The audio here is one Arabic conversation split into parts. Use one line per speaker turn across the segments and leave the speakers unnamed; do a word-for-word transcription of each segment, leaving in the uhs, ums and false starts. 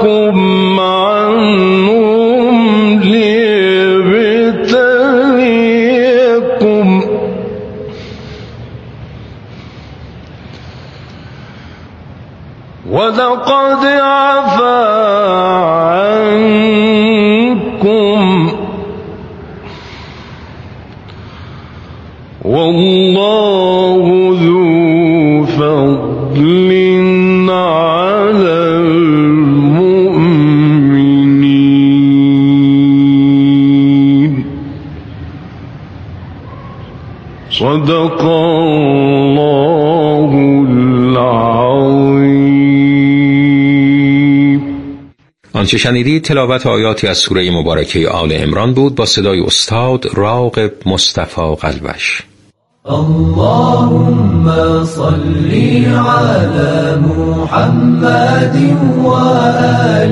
عنهم ليبتليكم ولقد عفا عنكم والله ذو فضل على المؤمنين. صدق الله العظيم.
آنچه شنیدید تلاوت آیاتی از سوره مبارکه آل عمران بود با صدای استاد راغب مصطفی قلبش.
اللهم صل على محمد وآل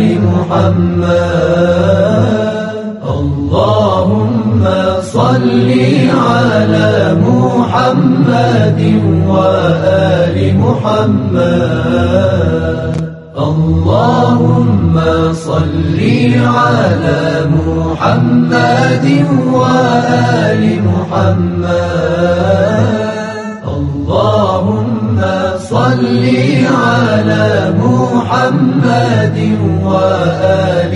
محمد. اللهم صل على محمد وآل محمد. اللهم صل على محمد وآل محمد. اللهم صل على محمد وآل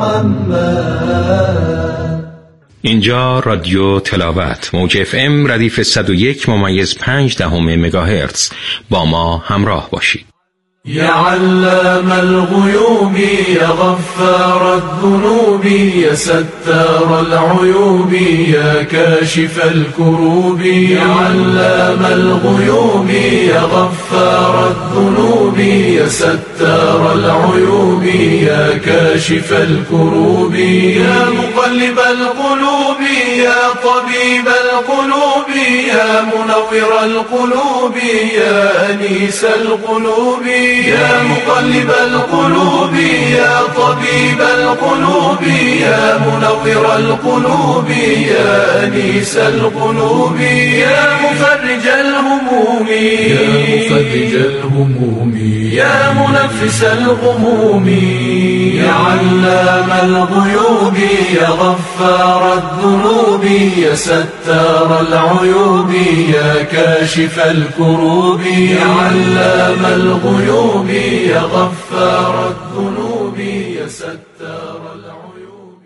محمد.
اینجا رادیو تلاوت موج اف ام ردیف صد و یک ممیز پنج دهم مگاهرتز. با ما همراه باشید.
يا علام الغيوب يا غفار الذنوب يا ستار العيوب يا كاشف الكروب. يا علام الغيوب يا غفار الذنوب يا ستار العيوب يا كاشف الكروب. يا مقلب القلوب يا طبيب القلوب يا منور القلوب يا أنيس القلوب. يا مقلب القلوب يا طبيب القلوب يا منور القلوب يا أنيس القلوب. يا مفرج الهموم يا مفرج الهموم يا منفس الغموم. يا علام الغيوب يا غفار الذنوب يا ستار العيوب يا كاشف الكروب. يا علام الغيوب يا غفار الذنوب يا ستار العيوب.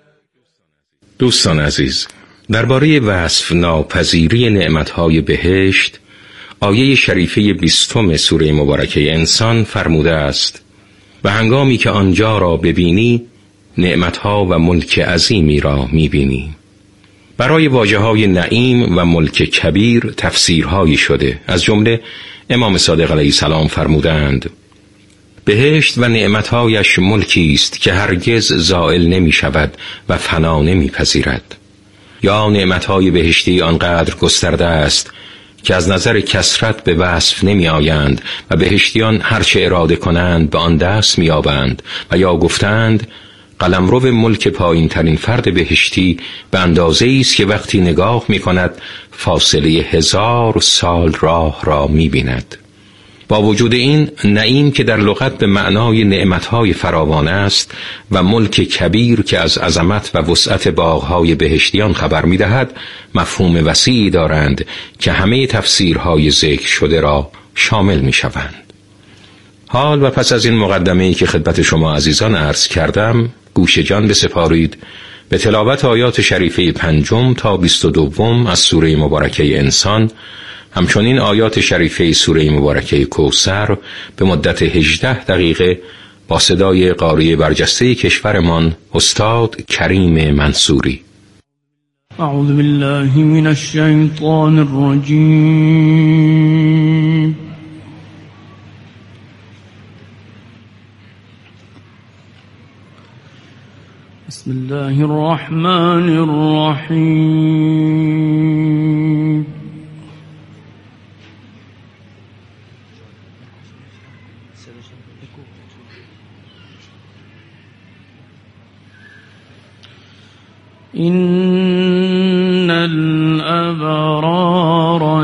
دوستان عزیز، درباره وصف ناپذیری نعمتهای بهشت آیه شریفه بیستم سوره مبارکه انسان فرموده است: و هنگامی که آنجا را ببینی نعمتها و ملک عظیمی را میبینی. برای واژه‌های نعیم و ملک کبیر تفسیرهایی شده، از جمله امام صادق علیه السلام فرمودند: بهشت و نعمتهایش ملکی است که هرگز زائل نمی شود و فنا نمی پذیرد. یا نعمتهای بهشتی آنقدر گسترده است که از نظر کثرت به وصف نمی آیند و بهشتیان هرچه اراده کنند به آن دست می یابند. و یا گفتند قلمرو ملک پایین ترین فرد بهشتی به اندازه است که وقتی نگاه می کند فاصله هزار سال راه را می بیند. با وجود این نعیم که در لغت به معنای نعمتهای فراوان است و ملک کبیر که از عظمت و وسعت باغهای بهشتیان خبر می دهد، مفهوم وسیعی دارند که همه تفسیرهای ذکر شده را شامل می شوند. حال و پس از این مقدمه‌ای که خدمت شما عزیزان عرض کردم، گوش جان بسپارید به تلاوت آیات شریفه پنجم تا بیست و دوم از سوره مبارکه انسان، همچنین آیات شریفه سوره مبارکه کوثر به مدت هجده دقیقه با صدای قاری برجسته کشورمان استاد کریم منصوری.
اعوذ بالله من الشیطان الرجیم. بسم الله الرحمن الرحیم. إن الأبرار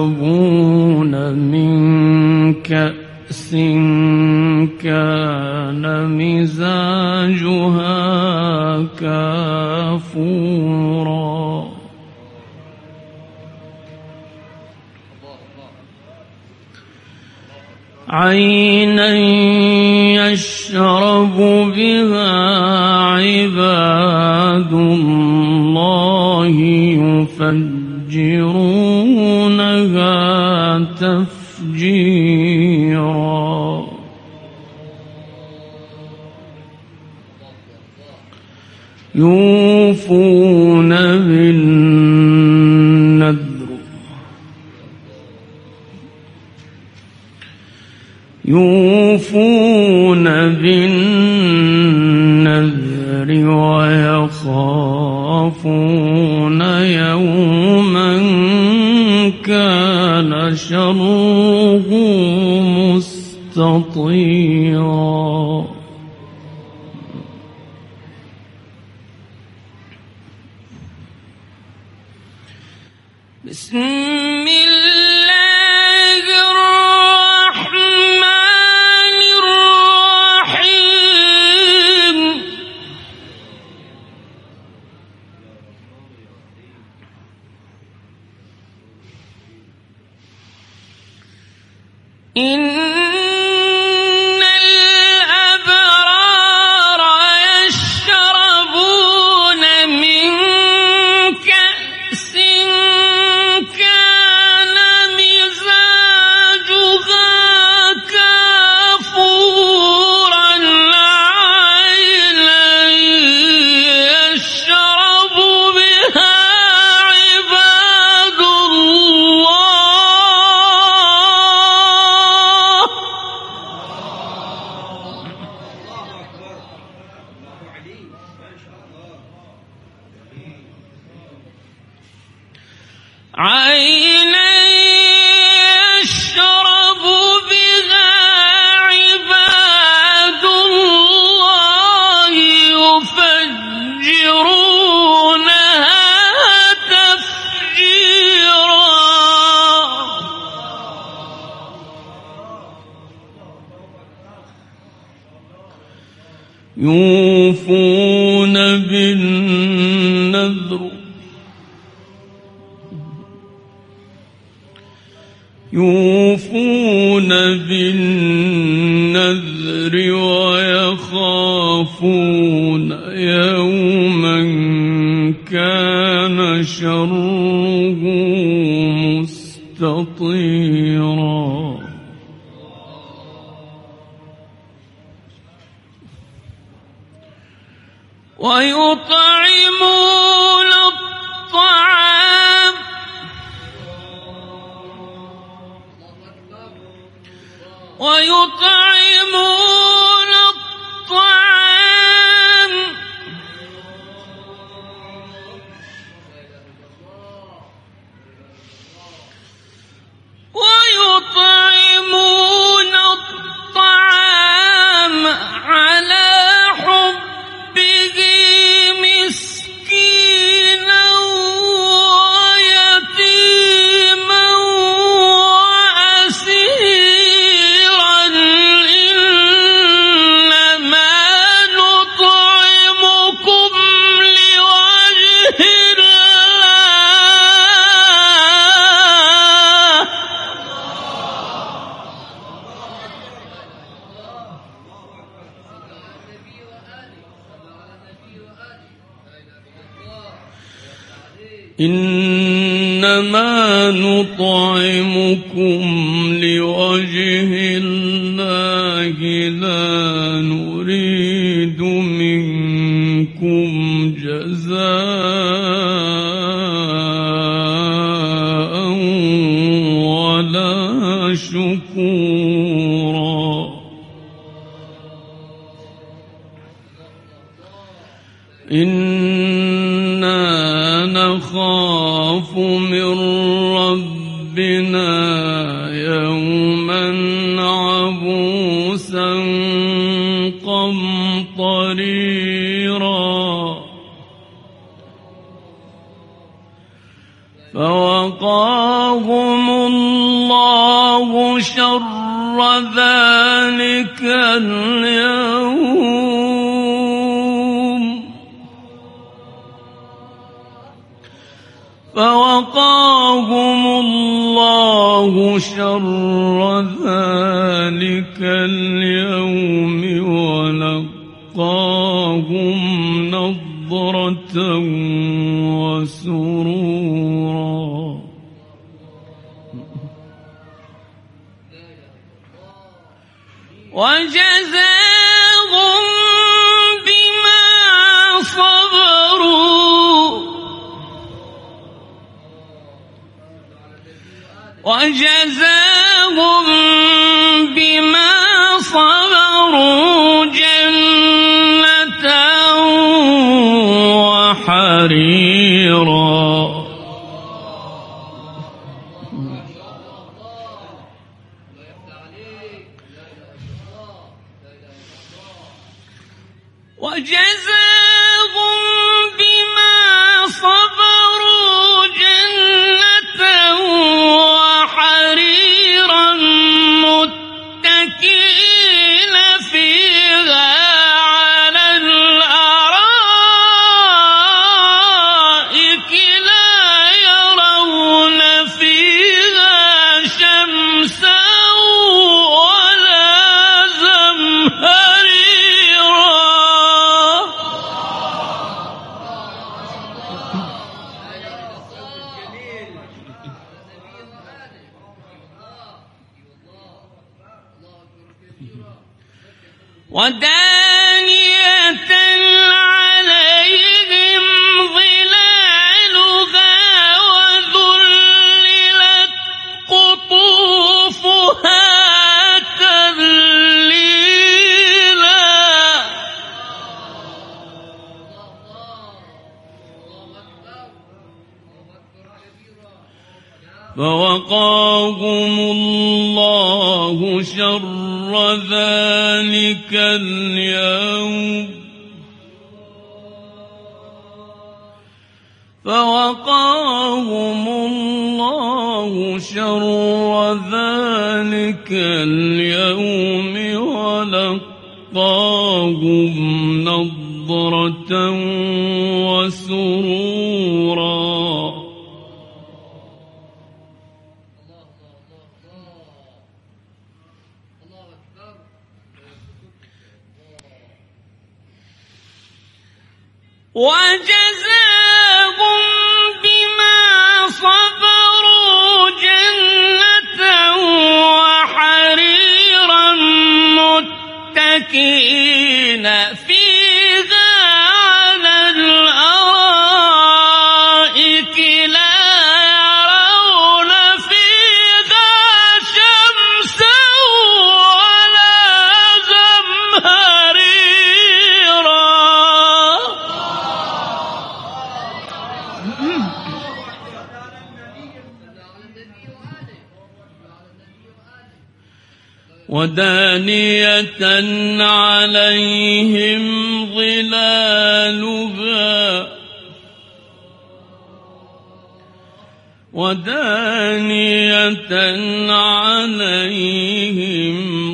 يشربون من كأس كان كافورا عينا يشرب بها عباد الله يفجرونها تفجيرا يوفون بالنذر يوفون بالنذر ويخافون يوما كان شره مستطيرا بسم الله الرحمن الرحيم إن الأبرار يشربون من كأس كان مزاجها كافورا عينا يشرب بها عباد الله عينا يشرب بها عباد الله يفجرونها تفجيرا يوفون بالنذر يوفون بالنذر ويخافون يوما كان شره مستطيرا ويطعمون الطعام ويطعمون الطعام ويطعمون الطعام على حبه مسكينا ويتيما وأسيرا إنما نطعمكم لوجه الله إنما نطعمكم لوجه الله لا نريد منكم جزاء ولا شكورا إنا نخاف من ربنا يوما عبوسا قمطريرا فوقاهم الله شر ذلك اليوم فوقاهم الله شر ذلك اليوم ولقاهم نضرة وسرورا وجزاهم بما صبروا وجزاهم بما صبروا جنة وحريرا وجزاهم بما صبروا جنة وحريرا متكئين فيها على الأرائك لا يرون فيها شمسا ولا زمهريرا ودانية عليهم ظلالها وذللت قطوفها تذليلا فوقاهم الله شر ذلك اليوم فوقاهم الله شر ذلك اليوم ولقاهم نضرة وسرورا وجزاهم بما صبروا جنة وحريرا متكئين فيها على الأرائك لا يرون فيها شمسا ولا زمهريرا ودانية عليهم ظلالها ودانية عليهم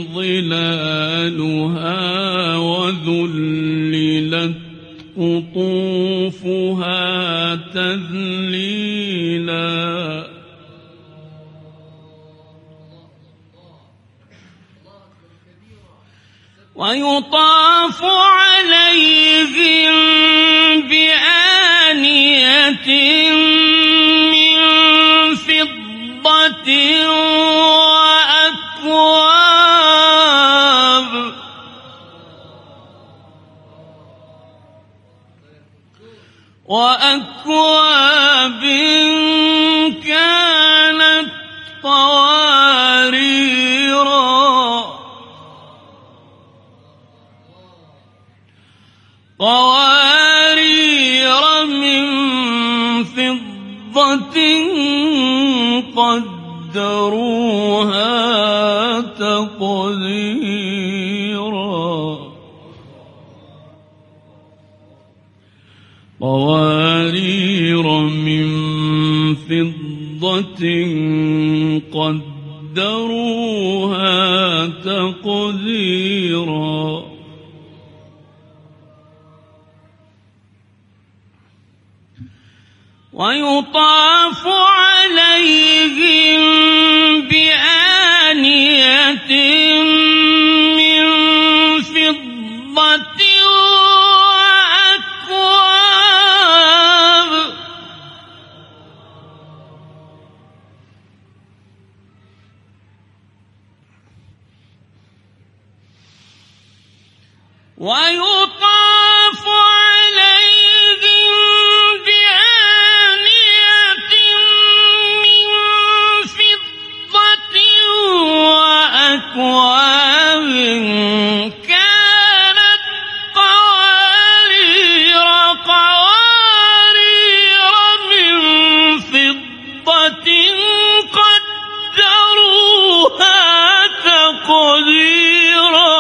ظلالها وذللت قطوفها تذليلا ويطاف عليهم بآنية من فضة وأكواب وأكواب كانت قواريرا قوارير من فضة قدروها تقديرا قوارير من فضة قدروها تقديرا ويطاف عليهم بآنية من فضة وأكواب ويطاف عليهم بآنية من فضة وأكواب كانت قوارير قوارير من فضة قدروها تقديرا.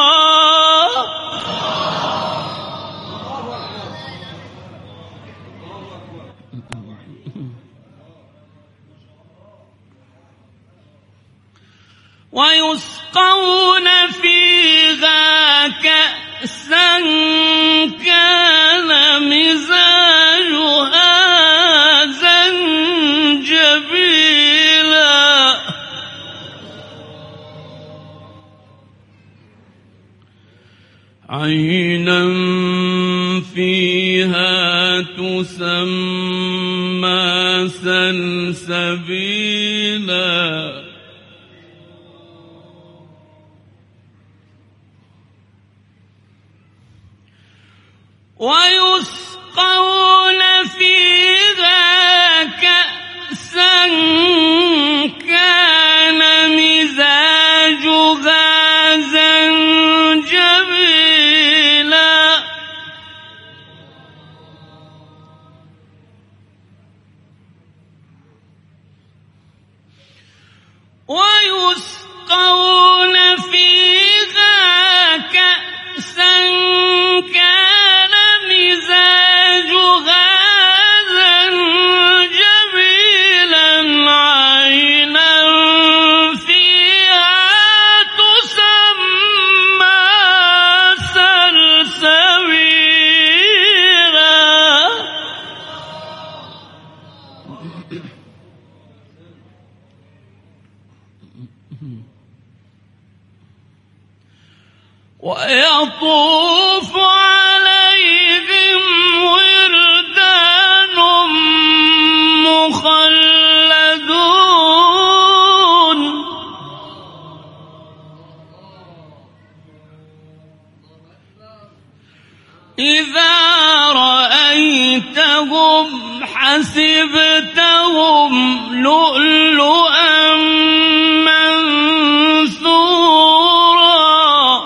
ويسقون فيها كأسا كان مزاجها زنجبيلا عينا فيها تسمى سلسبيلا ويسقون فيها كأسا كان مزاجها زنجبيلا ويسقون فيها كأسا كان مزاجها زنجبيلا عينا فيها تسمى سلسبيلا. ويطوف عليهم ولدان مخلدون إذا رأيتهم حسبتهم لؤلؤا منثورا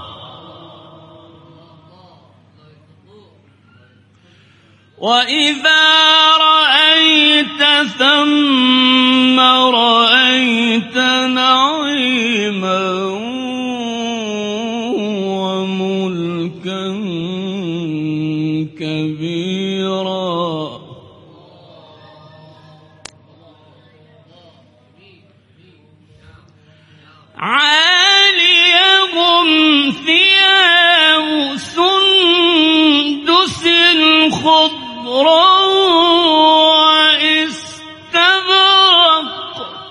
وإذا رأيت ثم رأيت نعيما وملكا كبيرا. عاليهم ثياب سندس خضر واستبرق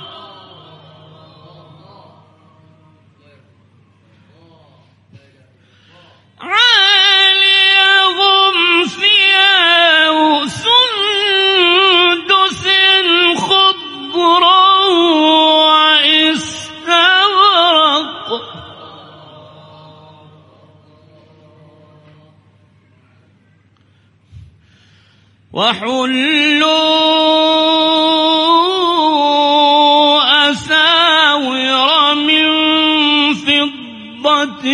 عاليهم ثياب سندس خضر واستبرق وحلوا أساور من فضة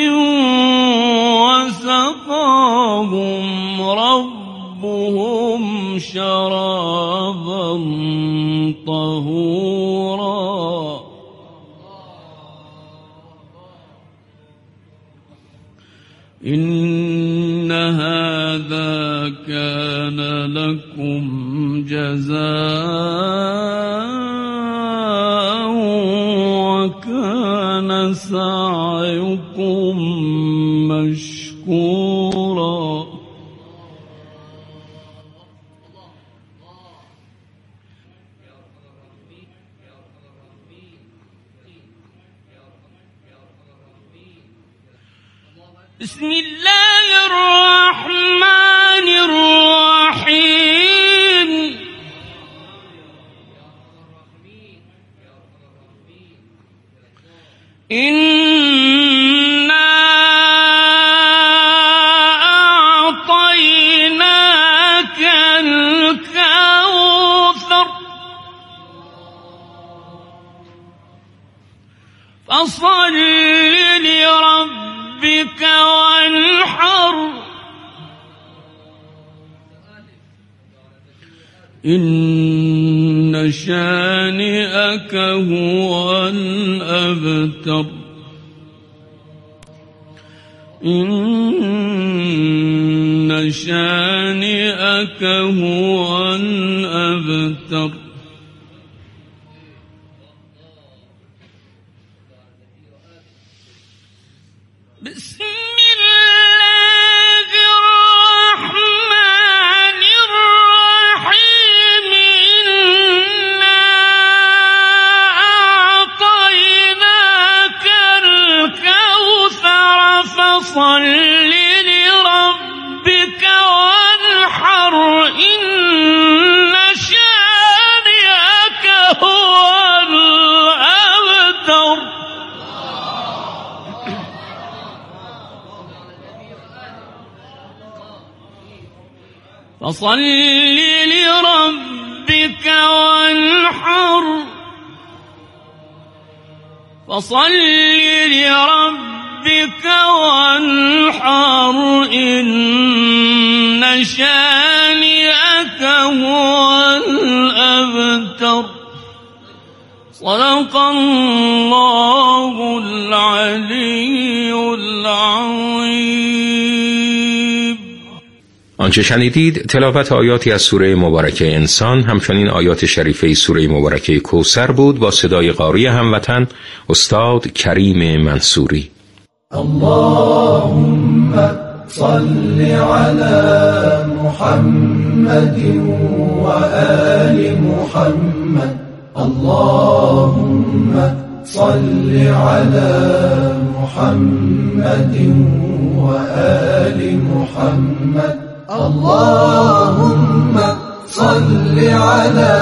وسقاهم ربهم شرابا طهورا. إن هذا كان لكم جزاء وكان سعيكم مشكورا. بسم الله الرحمن الرحيم إنا أعطيناك الكوثر فصل لربك وانحر إن شانئك هو الأبتر إن شانئك هو الأبتر بسم الله الرحمن الرحيم إنا أعطيناك الكوثر فصل لربك وانحر إن شانئك هو الأبتر فصل لربك وانحر فصل لربك وانحر إن شانئك هو الأبتر صدق الله العلي العظيم.
آنچه شنیدید تلاوت آیاتی از سوره مبارکه انسان، همچنین آیات شریفه سوره مبارکه کوثر بود با صدای قاری هموطن استاد کریم منصوری.
اللهم صل على محمد وآل محمد اللهم صل على محمد وآل محمد اللهم صل على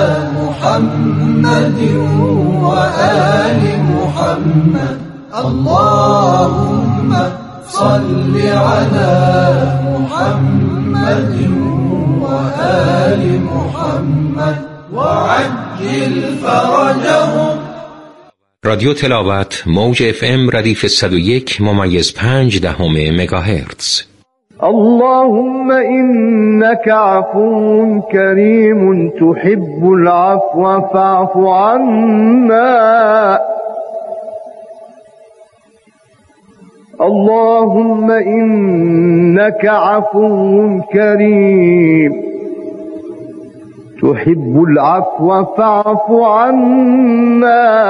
محمد وآل محمد اللهم صل على محمد وآل محمد وعجل فرجهم.
رادیو تلاوت موج اف ام ردیف صد و یک ممیز پنج دهم مگاهرتز.
اللهم إنك عفو كريم تحب العفو فاعف عنا. اللهم إنك عفو كريم تحب العفو فاعف عنا.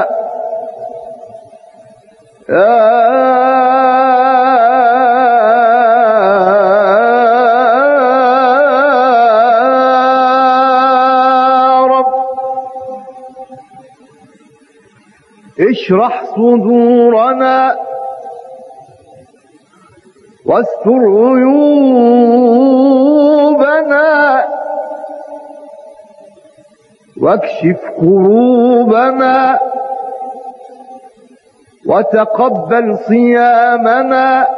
اشرح صدورنا واستر عيوبنا واكشف كروبنا وتقبل صيامنا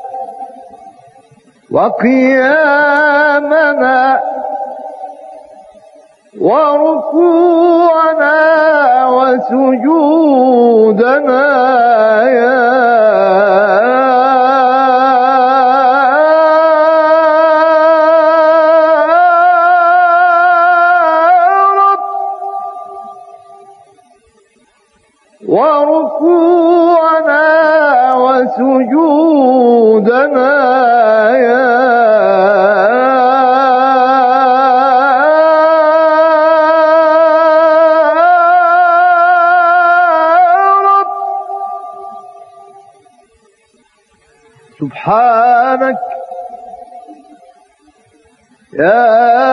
وقيامنا وركوعنا وسجودنا يا رب وركوعنا وسجودنا يا سبحانك يا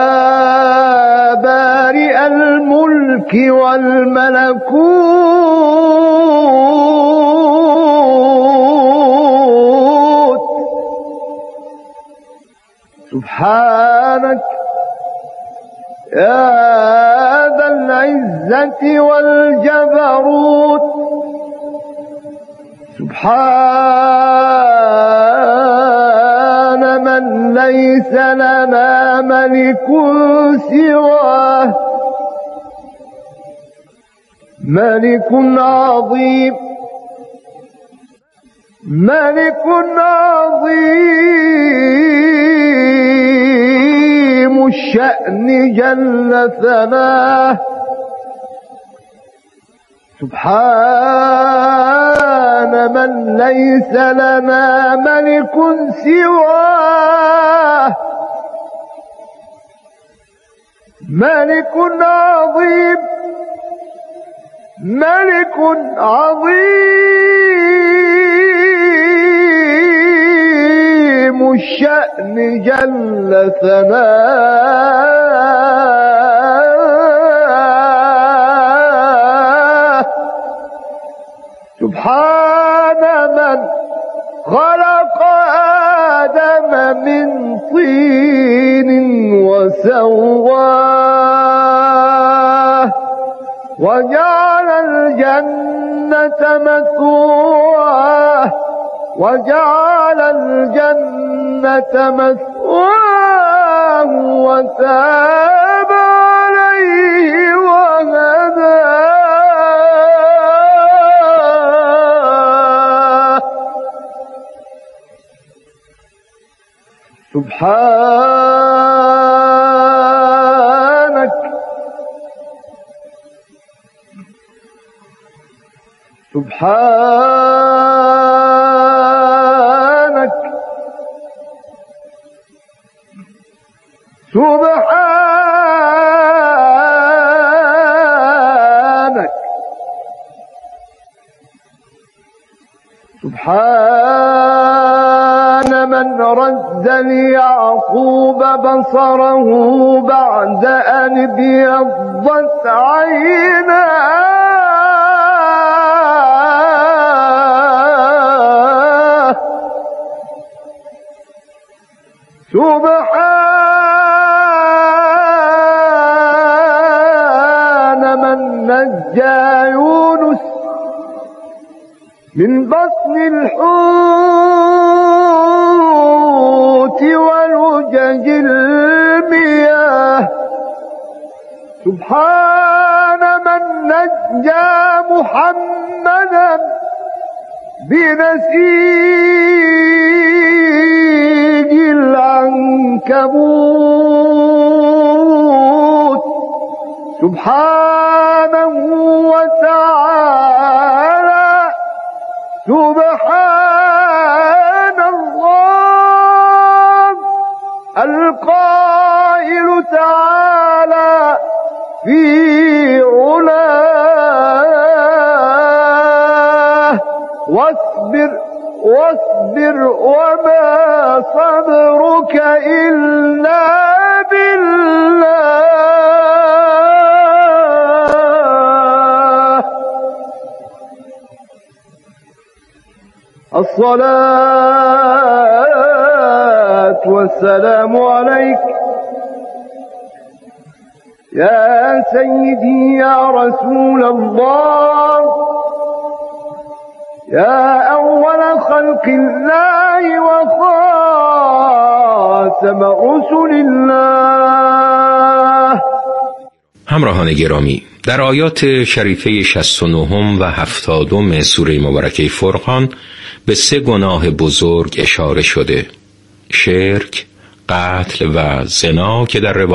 بارئ الملك والملكوت سبحانك يا ذا العزة والجبروت سبحان من ليس لنا ملك سواه ملك عظيم ملك عظيم الشأن جل ثناه سبحان من ليس لنا ملك سواه ملك عظيم ملك عظيم الشأن جل ثناه سبحان من خلق آدم من طين وسواه وجعل الجنة مثواه وجعل الجنة مثواه وتاب عليه وهداه سبحانك سبحانك سبحانك سبحان من رد ليعقوب بصره بعد أن ابيضت عيناه سبحان من نجى يونس من بطن الحوت ولجج المياه سبحان من نجى محمدا بنسيج العنكبوت سبحانه وتعالى سبحان الله القائل تعالى في علاه واصبر واصبر وما صبرك إلا بالله الصلاة والسلام عليك يا سيدي يا رسول الله يا أول خلق الله وخاتم رسل الله.
همراهان گرامی، در آیات شریفه شصت و نه و هفتاد سوره مبارکه فرقان به سه گناه بزرگ اشاره شده: شرک، قتل و زنا که در